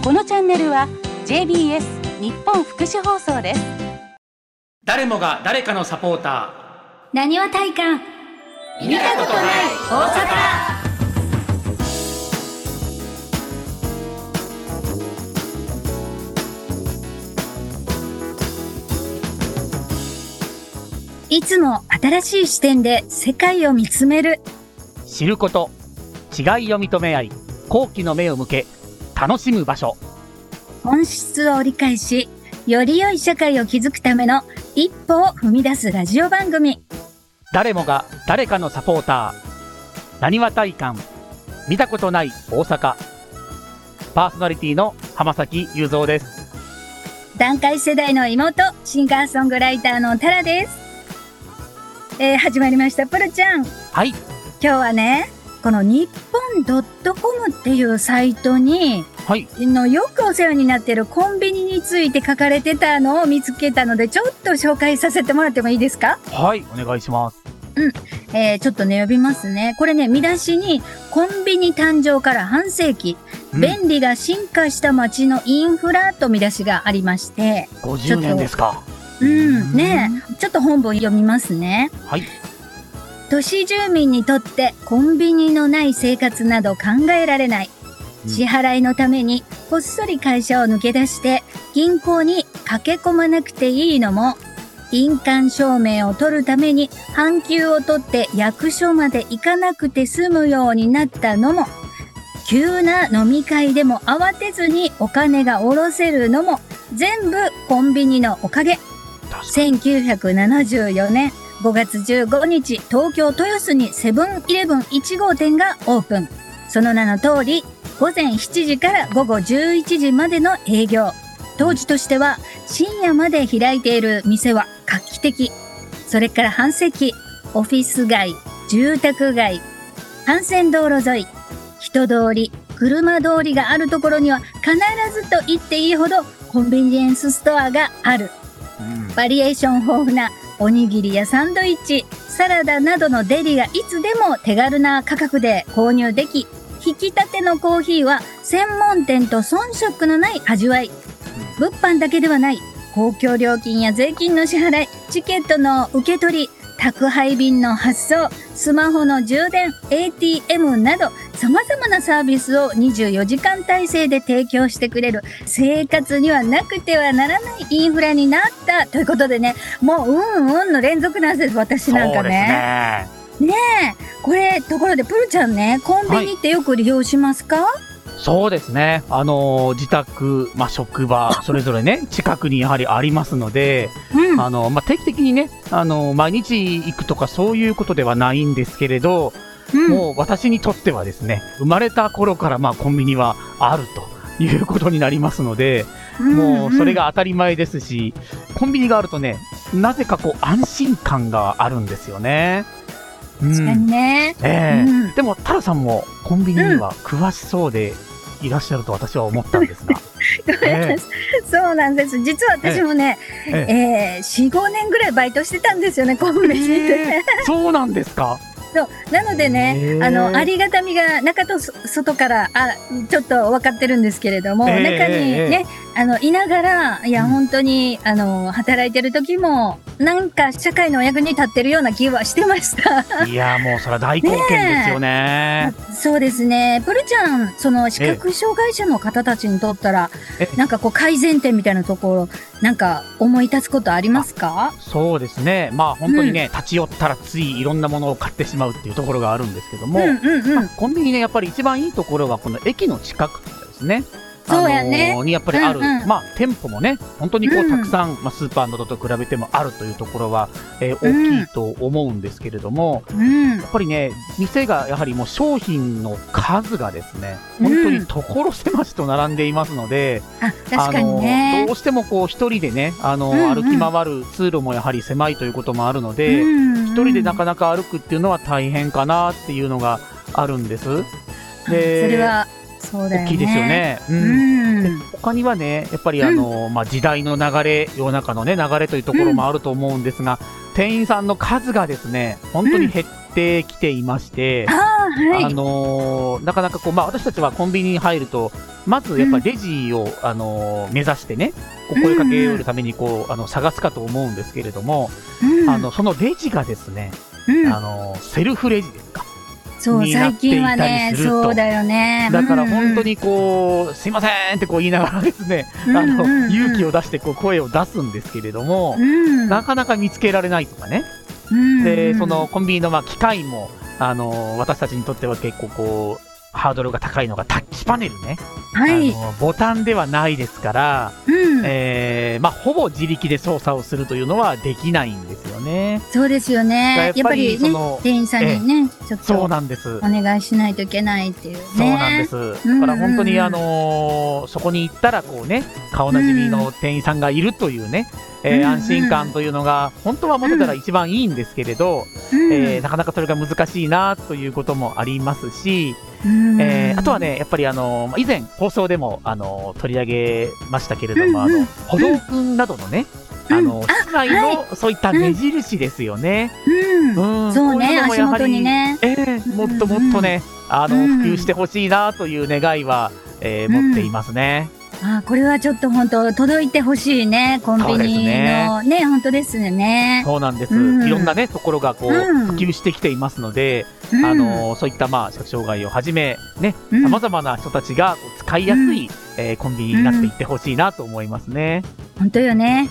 このチャンネルは JBS 日本福祉放送です。 誰もが誰かのサポーター、なにわ体感見たことない大阪。いつも新しい視点で世界を見つめる、 知ること、違いを認め合い、好奇の目を向け楽しむ場所。 本質を理解し、より良い社会を築くための一歩を踏み出すラジオ番組。 誰もが誰かのサポーター、なにわ体感見たことない大阪。パーソナリティの浜崎雄三です。 団塊世代の妹、シンガーソングライターのタラです。始まりました。プルちゃん。 はい。 今日はね、この日本 .com っていうサイトに、よくお世話になっているコンビニについて書かれてたのを見つけたので、ちょっと紹介させてもらってもいいですか？ はい、お願いします。 ちょっとね、呼びますね。これね、見出しに、コンビニ誕生から半世紀、便利が進化した街のインフラと見出しがありまして。 50年ですか。 ねえ、ちょっと本文読みますね。 はい。 都市住民にとってコンビニのない生活など考えられない。支払いのためにこっそり会社を抜け出して銀行に駆け込まなくていいのも、印鑑証明を取るために半休を取って役所まで行かなくて済むようになったのも、急な飲み会でも慌てずにお金が下ろせるのも全部コンビニのおかげ。1974年5月15日、東京豊洲にセブンイレブン1号店がオープン。その名の通り、午前7時から午後11時までの営業。当時としては深夜まで開いている店は画期的。それから半世紀、オフィス街、住宅街、幹線道路沿い、人通り、車通りがあるところには必ずと言っていいほどコンビニエンスストアがある。バリエーション豊富なおにぎりやサンドイッチ、サラダなどのデリがいつでも手軽な価格で購入でき、引き立てのコーヒーは専門店と遜色のない味わい。物販だけではない、公共料金や税金の支払い、チケットの受け取り、宅配便の発送、スマホの充電、ATM など様々なサービスを24時間体制で提供してくれる、生活にはなくてはならないインフラになったということでね、もうの連続なんです、私なんかね。ねえ、これところでプルちゃんね、コンビニってよく利用しますか？ そうですね。自宅、職場、それぞれね、近くにやはりありますので、定期的にね、毎日行くとかそういうことではないんですけれど、もう私にとってはですね、生まれた頃からコンビニはあるということになりますので、もうそれが当たり前ですし、コンビニがあるとね、なぜか安心感があるんですよね。 確かにね。 でもタラさんもコンビニには詳しそうでいらっしゃると私は思ったんですが。 そうなんです。実は私もね、4、5年ぐらいバイトしてたんですよね、コンビニで。 そうなんですか。 そうなのでね、ありがたみが中と外からちょっと分かってるんですけれども、中にねいながら、いや本当に働いてる時もなんか社会のお役に立ってるような気はしてました。 いやもうそれは大貢献ですよね。 そうですね。プルちゃん、その視覚障害者の方たちにとったら、なんか改善点みたいなところ、なんか思い立つことありますか？ そうですね。本当にね、立ち寄ったらついいろんなものを買ってしまうっていうところがあるんですけども、コンビニね、やっぱり一番いいところはこの駅の近くですね。 そうやね。 にやっぱりある、店舗もね、本当にたくさん、スーパーなどと比べてもあるというところは、大きいと思うんですけれども、やっぱりね、店がやはりもう商品の数がですね、本当に所狭しと並んでいますので、 確かにね、 どうしても一人でね、歩き回る通路もやはり狭いということもあるので、一人でなかなか歩くっていうのは大変かなっていうのがあるんです。 で、それはそうだよね、 大きいですよね。で他にはね、やっぱり時代の流れ、世の中のね流れというところもあると思うんですが、店員さんの数がですね、本当に減ってきていまして、 なかなか私たちはコンビニに入ると、まずやっぱりレジを、目指してね、声かけるために探すかと思うんですけれども、そのレジがですね、セルフレジですか。 そう、最近はね、そうだよね。 だから本当にすいませんって言いながらですね、勇気を出して声を出すんですけれども、なかなか見つけられないとかね。で、そのコンビニの機械も、私たちにとっては結構ハードルが高いのがタッチパネルね。はい。ボタンではないですから、ほぼ自力で操作をするというのはできないんですよね。 そうですよね。やっぱりね、店員さんにね、ちょっとそうなんです。 お願いしないといけないっていうね。 そうなんです。だから本当にそこに行ったら顔なじみの店員さんがいるというね、安心感というのが本当は持てたら一番いいんですけれど、なかなかそれが難しいなということもありますし、あとはね、やっぱり以前放送でも取り上げましたけれども、歩道くんなどのね、室内のそういった目印ですよね。 そうね、足元にね。 もっともっとね、普及してほしいなという願いは持っていますね。 これはちょっと本当届いてほしいね、コンビニのね、本当ですね。 そうなんです。いろんなね、ところが普及してきていますので、そういった視覚障害をはじめ、ね、様々な人たちが使いやすいコンビニになっていってほしいなと思いますね。 本当よね。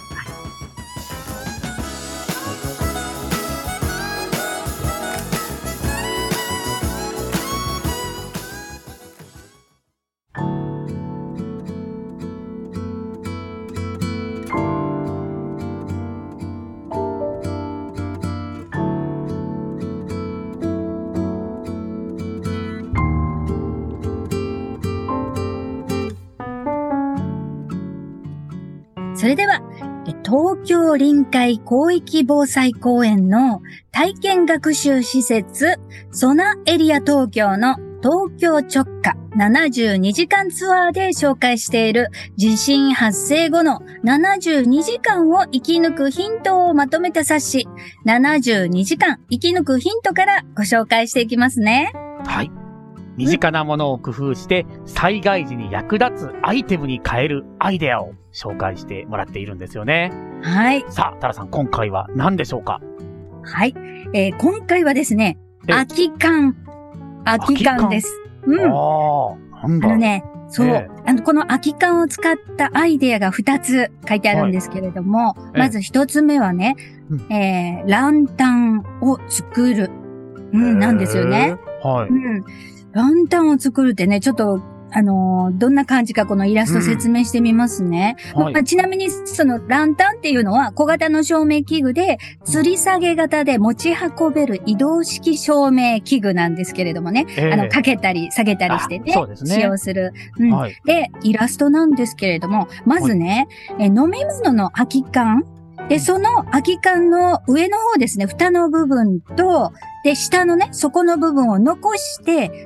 それでは、東京臨海広域防災公園の体験学習施設、ソナエリア東京の東京直下72時間ツアーで紹介している地震発生後の72時間を生き抜くヒントをまとめた冊子、72時間生き抜くヒントからご紹介していきますね。 はい。身近なものを工夫して災害時に役立つアイテムに変えるアイデアを紹介してもらっているんですよね。はい。さあ、タラさん、今回は何でしょうか？ はい。今回はですね、空き缶。空き缶です。なんだ。そう。この空き缶を使ったアイデアが2つ書いてあるんですけれども、まず1つ目はね、ランタンを作る。なんですよね。はい。ランタンを作るってね、ちょっと、どんな感じかこのイラスト説明してみますね。ちなみに、そのランタンっていうのは小型の照明器具で、吊り下げ型で持ち運べる移動式照明器具なんですけれどもね。かけたり下げたりしてね、使用する。で、イラストなんですけれども、まずね、飲み物の空き缶。で、その空き缶の上の方ですね、蓋の部分と、で、下のね、底の部分を残して、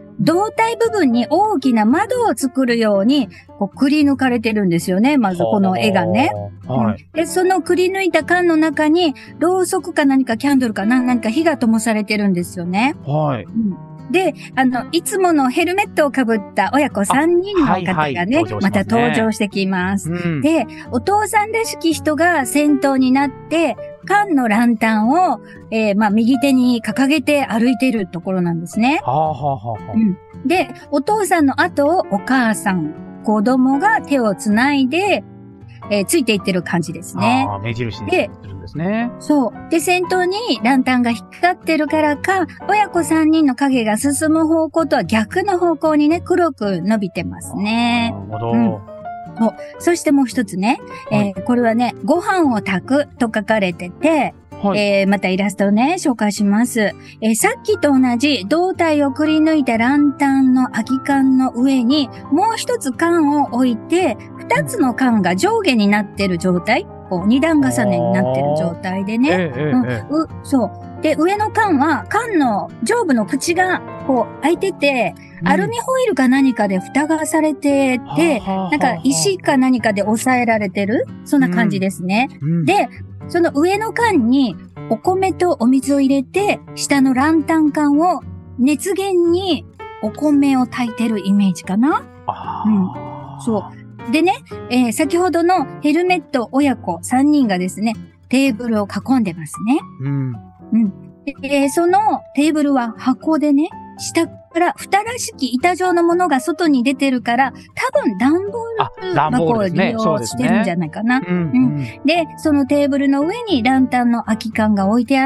胴体部分に大きな窓を作るように、くり抜かれてるんですよね。まずこの絵がね。で、そのくり抜いた缶の中に、ろうそくか何かキャンドルか何か火が灯されてるんですよね。で、いつものヘルメットをかぶった親子3人の方がね、また登場してきます。で、お父さんらしき人が先頭になって、缶のランタンを、右手に掲げて歩いているところなんですね。で、お父さんの後をお母さん、子供が手をつないで、ついていってる感じですね。 目印にするんですね。 そう。で、先頭にランタンが引っかかってるからか、親子3人の影が進む方向とは逆の方向にね、黒く伸びてますね。 なるほど。 そしてもう一つね、これはね、ご飯を炊くと書かれてて、またイラストをね、紹介します。さっきと同じ胴体をくり抜いたランタンの空き缶の上に、もう一つ缶を置いて、二つの缶が上下になってる状態、二段重ねになってる状態でね。そう。で、上の缶は、缶の上部の口が、開いてて、アルミホイルか何かで蓋がされてて、なんか石か何かで押さえられてる、そんな感じですね。で、その上の缶にお米とお水を入れて、下のランタン缶を熱源にお米を炊いてるイメージかな。そう。でね、先ほどのヘルメット親子3人がですね、テーブルを囲んでますね。そのテーブルは箱でね、下から蓋らしき板状のものが外に出てるから、多分段ボール箱を利用してるんじゃないかな。で、そのテーブルの上にランタンの空き缶が置いてあって、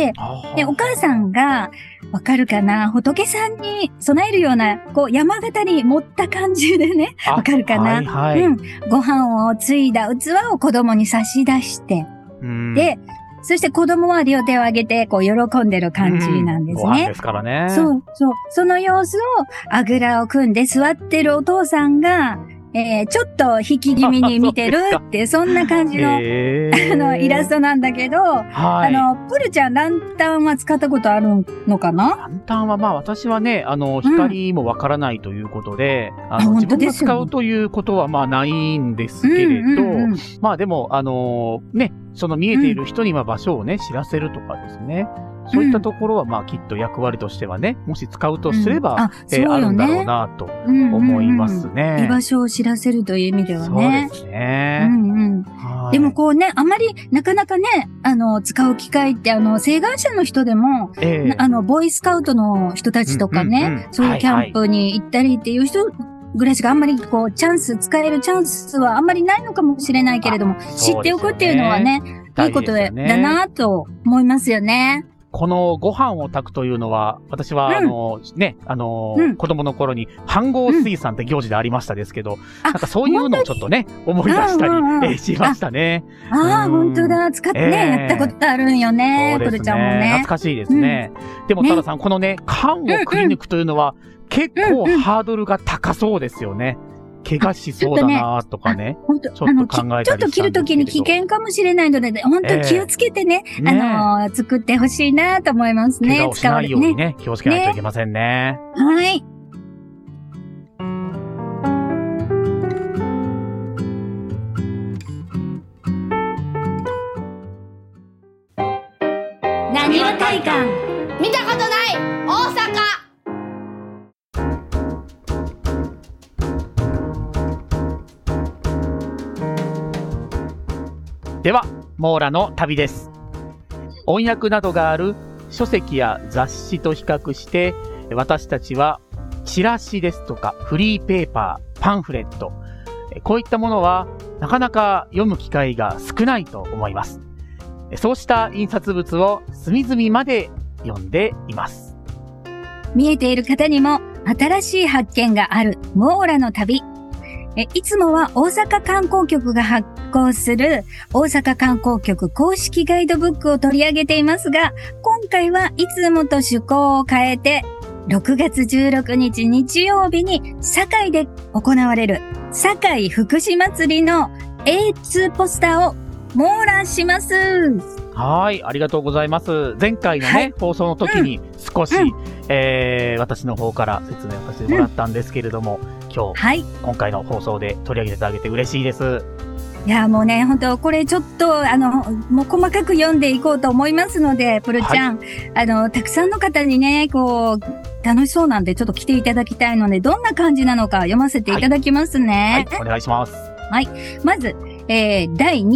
で、お母さんが、わかるかな、仏さんに備えるような、こう、山形に持った感じでね、わかるかな、ご飯をついだ器を子供に差し出して、で、そして子供は両手を上げて、こう、喜んでる感じなんですね。 ご飯ですからね。 そう。その様子を、あぐらを組んで座ってるお父さんが、ちょっと引き気味に見てるって、そんな感じの、イラストなんだけど、プルちゃん、ランタンは使ったことあるのかな？ ランタンは私はね、光もわからないということで、自分が使うということはないんですけれど、でも、ね、その見えている人に場所をね、知らせるとかですね。そういったところはきっと役割としてはね、もし使うとすれば、あるんだろうなと思いますね。 居場所を知らせるという意味ではね。 そうですね。 でもこうね、あまりなかなかね、使う機会って請願者の人でも、ボーイスカウトの人たちとかね、そういうキャンプに行ったりっていう人ぐらいしかあんまりこう使えるチャンスはあんまりないのかもしれないけれども、知っておくっていうのはね、いいことだなと思いますよね。 このご飯を炊くというのは、私は、子供の頃に、飯合水産って行事でありましたですけど、なんかそういうのをちょっとね、思い出したりしましたね。 本当だ。使ってね、やったことあるんよね。プルちゃんもね。 懐かしいですね。でも、タラさん、このね、缶をくり抜くというのは、結構ハードルが高そうですよね。怪我しそうだなとかね。ちょっと考えたりしたんですけど。ちょっと切るときに危険かもしれないので、本当気をつけてね、作ってほしいなと思いますね。 怪我をしないようにね、気をつけないといけませんね。 はい。なにわ会館。 見たことない大阪。 では、網羅の旅です。音訳などがある書籍や雑誌と比較して、私たちはチラシですとかフリーペーパー、パンフレット、こういったものはなかなか読む機会が少ないと思います。そうした印刷物を隅々まで読んでいます。 見えている方にも新しい発見がある網羅の旅。いつもは大阪観光局が発行する大阪観光局公式ガイドブックを取り上げていますが、今回はいつもと趣向を変えて、6月16日日曜日に堺で行われる堺福祉祭りの A2 ポスターを網羅します。 はい、ありがとうございます。前回のね、放送の時に少し、私の方から説明をさせてもらったんですけれども、今回の放送で取り上げていただけて嬉しいです。 いや、もうね、本当これちょっと、もう細かく読んでいこうと思いますので、プルちゃん、たくさんの方にね、こう、楽しそうなんで、ちょっと来ていただきたいので、どんな感じなのか読ませていただきますね。 はい、お願いします。 はい。まず、第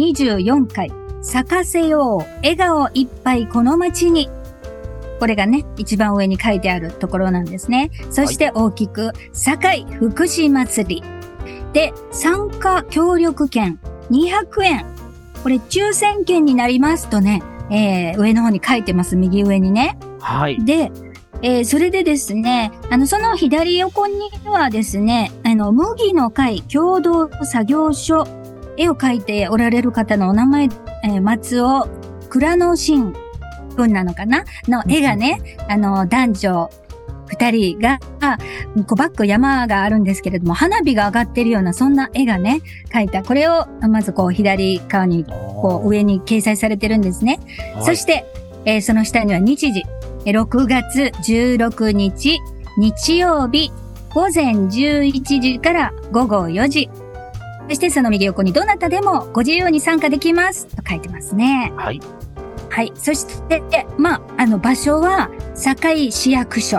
24回、咲かせよう、笑顔いっぱいこの街に。これがね、一番上に書いてあるところなんですね。そして大きく、堺福祉祭り。で、参加協力券200円。これ抽選券になりますとね、上の方に書いてます。右上にね。 はい。 で、それでですね、その左横にはですね、麦の会共同作業所、絵を描いておられる方のお名前、松尾倉野真君なのかなの絵がね、男女二人が、バック山があるんですけれども、花火が上がってるような、そんな絵がね、描いた。これを、まず左側に、上に掲載されてるんですね。はい、そして、その下には日時、6月16日、日曜日、午前11時から午後4時。そしてその右横にどなたでもご自由に参加できますと書いてますね。 はい。 はい。そして、場所は堺市役所。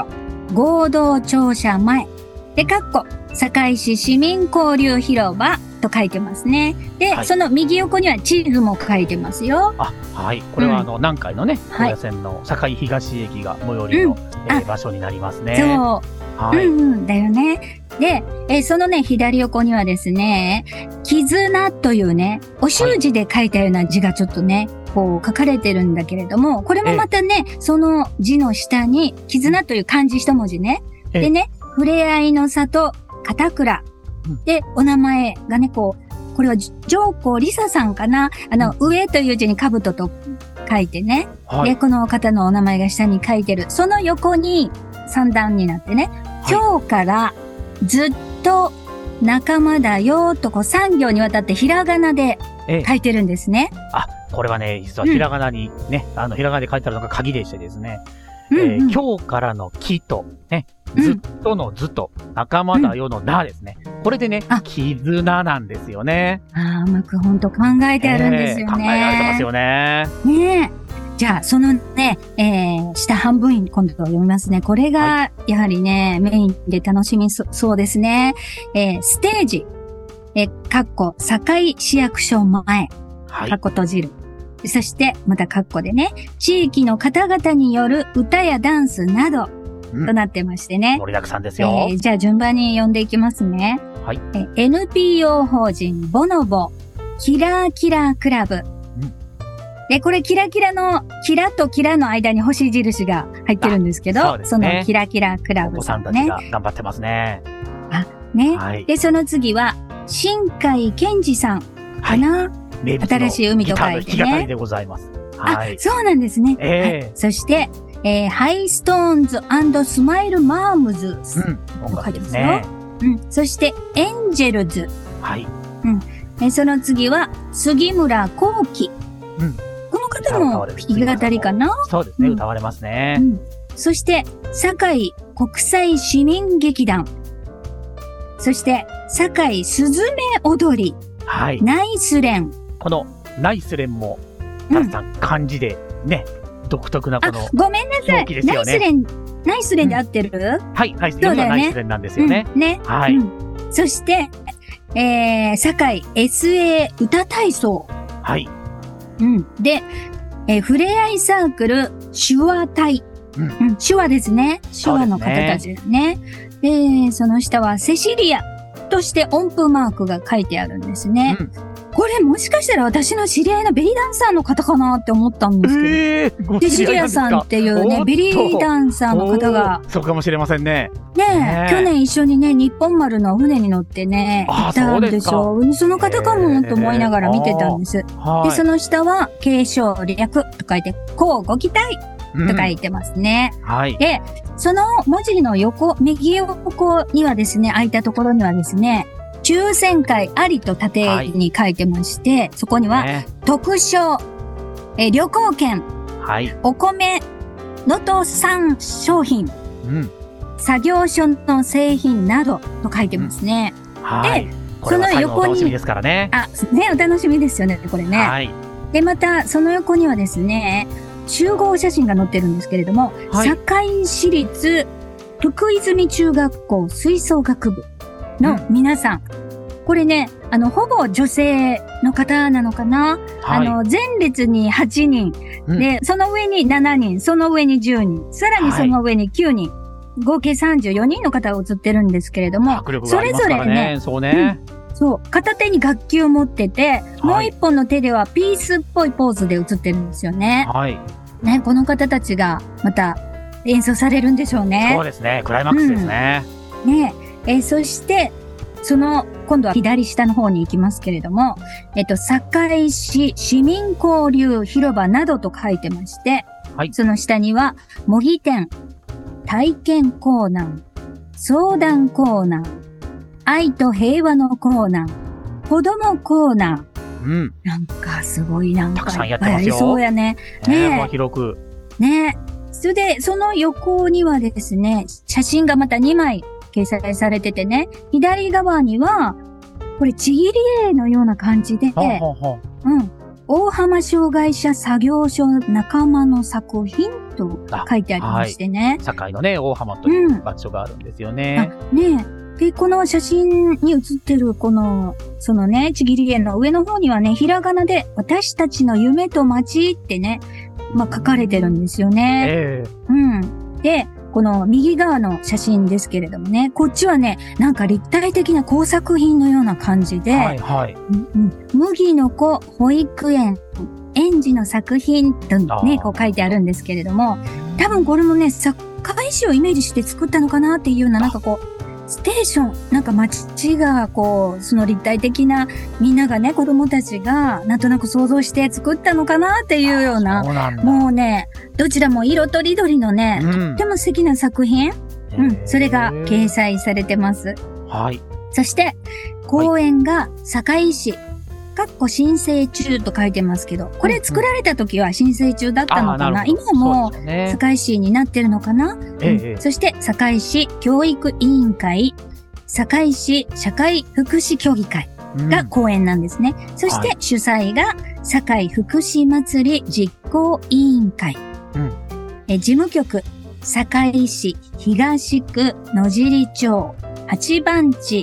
合同庁舎前。で、堺市市民交流広場と書いてますね。で、 はいその右横には地図も書いてますよ。 はい。これは南海のね、 はい高野線の堺東駅が最寄りの、場所になりますね。 そう。 はい。 だよね。で、そのね、左横にはですね、絆というね、お習字で書いたような字がちょっとね、こう書かれてるんだけれども、これもまたね、その字の下に、絆という漢字一文字ね。 ええでね、ふれあいの里、片倉。で、お名前がね、これは上皇梨沙さんかな。上という字に兜と書いてね。で、 はい。 この方のお名前が下に書いてる。その横に三段になってね、今日からずっと仲間だよと3行にわたってひらがなで書いてるんですね。 これはね、実はひらがなにね、ひらがなで書いてあるのが鍵でしてですね、今日からの木と、ね、ずっとのずと、仲間だよのなですね。これでね、絆なんですよね。 うまくほんと考えてあるんですよね。 考えられてますよね。 ねえ。じゃあ、そのね、下半分今度読みますね。これが、やはりね、メインで楽しみそうですね。ステージ、堺市役所前、 はい。 閉じる。そして、またでね、地域の方々による歌やダンスなど、となってましてね。 盛りだくさんですよ。 じゃあ順番に読んでいきますね。 はい。 NPO 法人ボノボ、キラーキラークラブ。で、これキラキラの、キラとキラの間に星印が入ってるんですけど、 そうですねのキラキラクラお子さんブさんね。 たちが頑張ってますね。 ね。 はい。 で、その次は、新海健二さんかな、 名物の新しい海と書いてねギターの弾き語りでございます。はい。 そうなんですね。はいそして、ハイストーンズ&スマイルマームズ。 音楽ですね。 そして、エンジェルズ。 はい。 その次は、杉村幸喜。この方も弾き語りかな。 そうですね、歌われますね。 そして、堺国際市民劇団。そして、堺すずめ踊り。 はい。 ナイスレン。 このナイスレンも、タラさん、漢字でね、独特なこの、 ごめんなさい。ナイスレン、ナイスレンで合ってる？ はい、ナイスレンはナイスレンなんですよね。はい。 そして、堺 SA 歌体操。 はい。 で、ふれあいサークル手話隊。手話ですね。手話の方たちですね。で、その下はセシリアとして音符マークが書いてあるんですね。これもしかしたら私の知り合いのベリーダンサーの方かなって思ったんですけど。セシリアさんっていうね、ベリーダンサーの方が。 そうかもしれませんね。 ね去年一緒にね、日本丸の船に乗ってね、行ったんですよ。その方かもと思いながら見てたんです。で、その下は、継承略と書いて、こうご期待と書いてますね。で、その文字の右横にはですね、空いたところにはですね、抽選会ありと縦に書いてまして、そこには、特賞、旅行券、お米、能登産商品、作業所の製品などと書いてますね。で、その横に、 お楽しみですよね、これね。で、また、その横にはですね、集合写真が載ってるんですけれども、堺市立福泉中学校吹奏楽部の皆さん。これね、ほぼ女性の方なのかな、前列に8人、で、その上に7人、その上に10人、さらにその上に9人、合計34人の方が写ってるんですけれども、それぞれね、片手に楽器を持ってて、もう一本の手ではピースっぽいポーズで写ってるんですよね。ね、この方たちがまた演奏されるんでしょうね。 そうですね、クライマックスですね。 そして、今度は左下の方に行きますけれども、堺市市民交流広場などと書いてまして、その下には、模擬店、体験コーナー、相談コーナー、愛と平和のコーナー、子供コーナー。なんかすごいなんかいっぱいありそうやね。 広く。 それで、その横にはですね、写真がまた2枚掲載されててね、左側には、これちぎり絵のような感じで、大浜障害者作業所仲間の作品と書いてありましてね。 堺のね、大浜という場所があるんですよね。 ねえ。で、この写真に写ってるそのね、ちぎり絵の上の方にはね、ひらがなで私たちの夢と街ってね、書かれてるんですよね。で、この右側の写真ですけれどもね、こっちはね、なんか立体的な工作品のような感じで、麦の子保育園、園児の作品とね、こう書いてあるんですけれども、多分これもね、堺市をイメージして作ったのかなっていうような、なんかこう、ステーション、なんか街がこう、その立体的なみんながね、子供たちがなんとなく想像して作ったのかなっていうような、もうね、どちらも色とりどりのね、とっても素敵な作品、それが掲載されてます。そして、公園が堺市、申請中と書いてますけど、これ作られた時は申請中だったのかな、今はもう堺市になってるのかな、そして堺市教育委員会、堺市社会福祉協議会が公園なんですね。そして主催が堺福祉祭り実行委員会。事務局、堺市東区野尻町8番地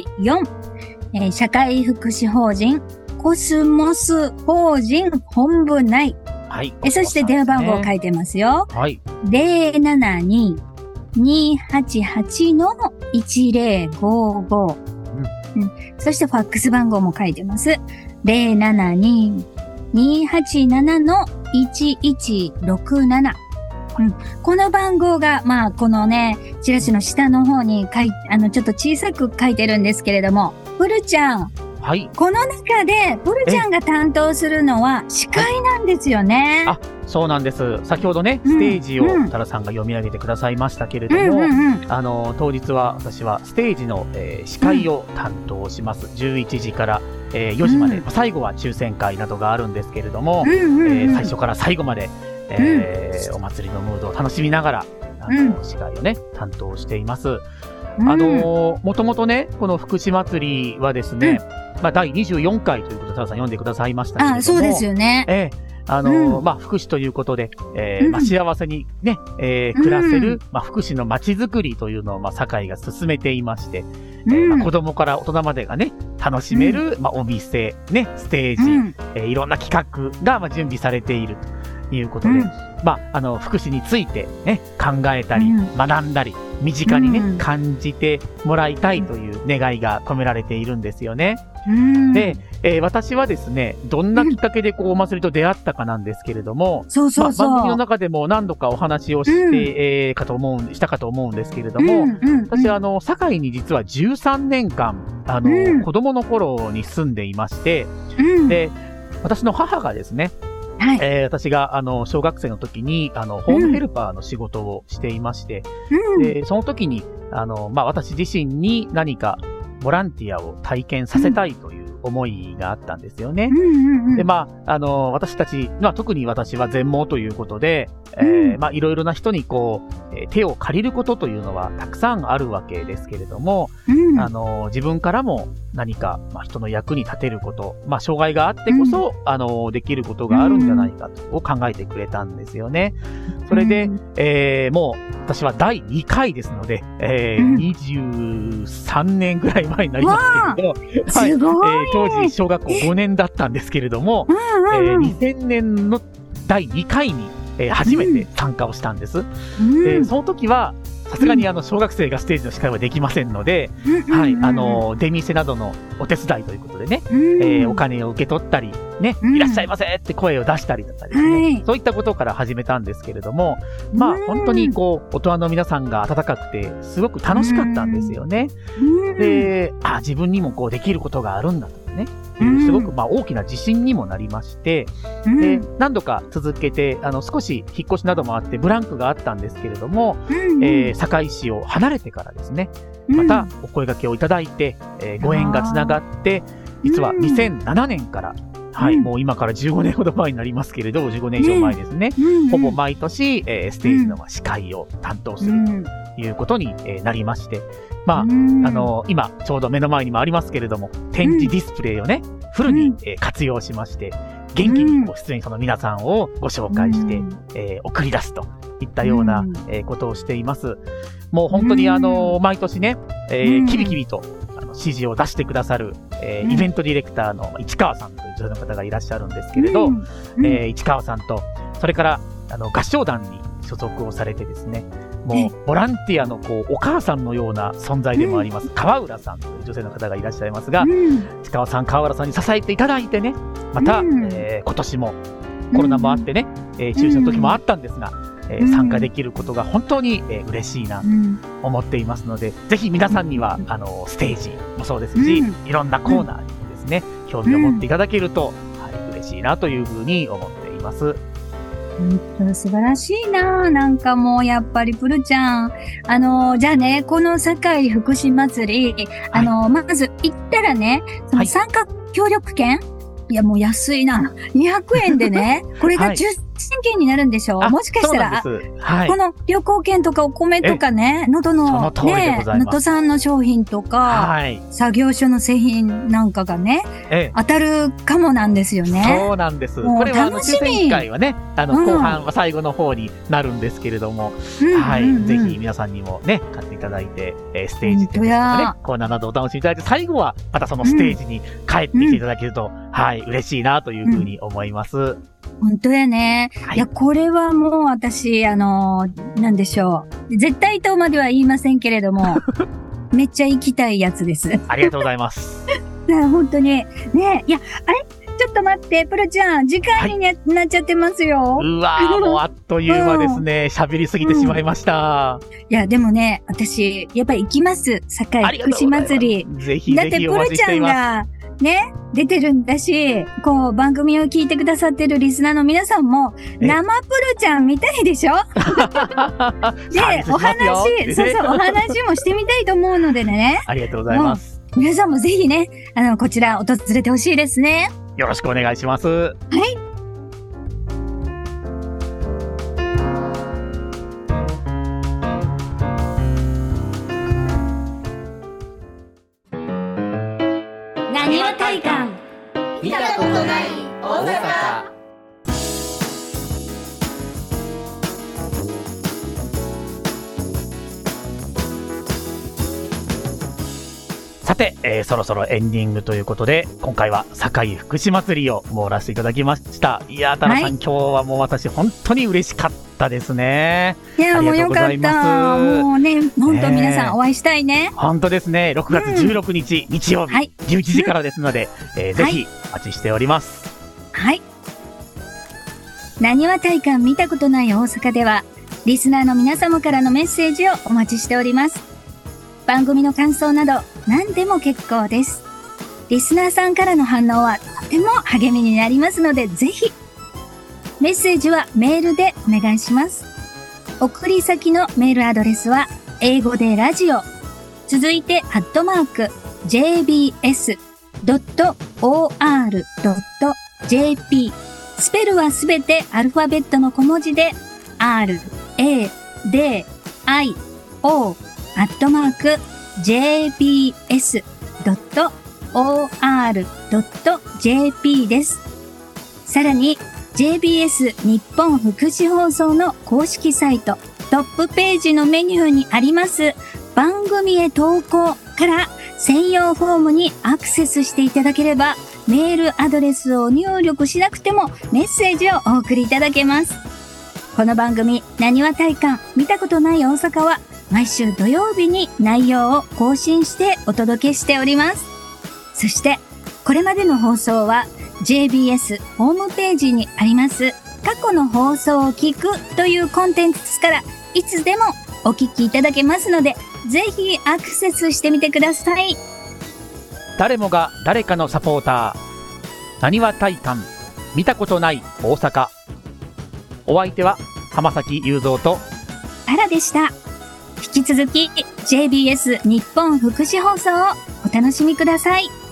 4、社会福祉法人コスモス法人本部内。そして電話番号書いてますよ。072-288-1055。そしてファックス番号も書いてます。072-287-1167。この番号が、このね、チラシの下の方にちょっと小さく書いてるんですけれども、プルちゃん。この中で、プルちゃんが担当するのは司会なんですよね。 そうなんです。先ほどね、ステージを多田さんが読み上げてくださいましたけれども、当日は私はステージの、司会を担当します。11時から、4時まで、最後は抽選会などがあるんですけれども、最初から最後まで、お祭りのムードを楽しみながら、司会をね、担当しています。もともとね、この福祉祭りはですね、第24回ということで、多田さん読んでくださいましたけれども。 そうですよね。 福祉ということで、幸せにね、暮らせる、福祉の街づくりというのを、堺が進めていまして、子供から大人までがね、楽しめる、お店、ね、ステージ、いろんな企画が、準備されているということで、福祉についてね、考えたり、学んだり、身近にね、感じてもらいたいという願いが込められているんですよね。で、私はですね、どんなきっかけでお祭りと出会ったかなんですけれども、番組の中でも何度かお話をして、したかと思うんですけれども、私は堺に実は13年間、子供の頃に住んでいまして、で、私の母がですね、私が小学生の時にホームヘルパーの仕事をしていまして、でその時に私自身に何かボランティアを体験させたいという思いがあったんですよね。で私たち、特に私は全盲ということで、いろいろな人に手を借りることというのはたくさんあるわけですけれども、自分からも何か、人の役に立てること、障害があってこそ、できることがあるんじゃないかと考えてくれたんですよね。それで、もう私は第2回ですので、23年ぐらい前になりますけれど、 すごい当時小学校5年だったんですけれども、2000年の第2回に、初めて参加をしたんです。その時はさすがに小学生がステージの司会はできませんので、出店などのお手伝いということでね、お金を受け取ったり、ね、いらっしゃいませって声を出したりだったりですね、そういったことから始めたんですけれども、本当に大人の皆さんが温かくて、すごく楽しかったんですよね。で、自分にもできることがあるんだとかね、すごく大きな自信にもなりまして、で、何度か続けて、少し引っ越しなどもあってブランクがあったんですけれども、堺市を離れてからですね、またお声掛けをいただいて、ご縁がつながって、実は2007年から、もう今から15年ほど前になりますけれど、15年以上前ですね。ほぼ毎年、ステージの司会を担当するということになりまして、今、ちょうど目の前にもありますけれども、展示ディスプレイをね、フルに活用しまして、元気に出演者の皆さんをご紹介して、送り出すといったような、ことをしています。もう本当に毎年ね、キビキビと指示を出してくださる、イベントディレクターの市川さんという女性の方がいらっしゃるんですけれど、市川さんと、それから合唱団に所属をされてですね、もうボランティアのお母さんのような存在でもあります、川浦さんという女性の方がいらっしゃいますが、市川さん、川浦さんに支えていただいてね、また、今年もコロナもあってね、中止の時もあったんですが、参加できることが本当に、嬉しいなと思っていますので、ぜひ皆さんにはステージもそうですし、いろんなコーナーにですね、興味を持っていただけると、嬉しいなというふうに思っています。 本当素晴らしいな。なんかもうやっぱりプルちゃん、じゃあね、この堺福祉祭り、まず行ったらね、その参加協力券、いやもう安いな。200円でね、これが10件になるんでしょう。もしかしたら、この旅行券とかお米とかね、能登のね、能登産の商品とか、作業所の製品なんかがね、当たるかもなんですよね。 そうなんです。これは抽選会はね、後半は最後の方になるんですけれども、ぜひ皆さんにもね、買っていただいて、ステージでね、コーナーなどお楽しみいただいて、最後はまたそのステージに帰ってきていただけると、嬉しいなというふうに思います。 本当やね。いや、これはもう私、なんでしょう。絶対とまでは言いませんけれども、めっちゃ行きたいやつです。 ありがとうございます。 本当に。ね、いや、あれちょっと待って、プルちゃん、時間に、なっちゃってますよ。 うわー、もうあっという間ですね。喋りすぎてしまいました。 いや、でもね、私、やっぱり行きます。堺福祉祭り。 ぜひぜひお待ちしています。 だってプルちゃんが、ね、出てるんだし、番組を聞いてくださってるリスナーの皆さんも、生プルちゃん見たいでしょで、お話もしてみたいと思うのでね。 ありがとうございます。 皆さんもぜひね、こちら訪れてほしいですね。 よろしくお願いします。はい。 なにわ体感見たことない大阪。 さて、そろそろエンディングということで、今回は堺福祉祭りを網羅していただきました。いや、タラさん、今日はもう私本当に嬉しかったですね。 いや、もうよかった。もうね、本当皆さんお会いしたいね。 本当ですね。6月16日、日曜日、11時からですので、ぜひお待ちしております。 はい。なにわ体感見たことない大阪では、リスナーの皆様からのメッセージをお待ちしております。番組の感想など何でも結構です。リスナーさんからの反応はとても励みになりますので、ぜひ。メッセージはメールでお願いします。送り先のメールアドレスは英語でラジオ、続いて@jbs.or.jp、スペルはすべてアルファベットの小文字で radio@jbs.or.jp です。さらに JBS 日本福祉放送の公式サイトトップページのメニューにあります番組へ投稿から専用フォームにアクセスしていただければ、メールアドレスを入力しなくてもメッセージをお送りいただけます。この番組なにわ体感見たことない大阪は毎週土曜日に内容を更新してお届けしております。そしてこれまでの放送は JBS ホームページにあります過去の放送を聞くというコンテンツからいつでもお聞きいただけますので、ぜひアクセスしてみてください。 誰もが誰かのサポーター、なにわ体感見たことない大阪。お相手は浜崎雄三とタラでした。引き続き JBS 日本福祉放送をお楽しみください。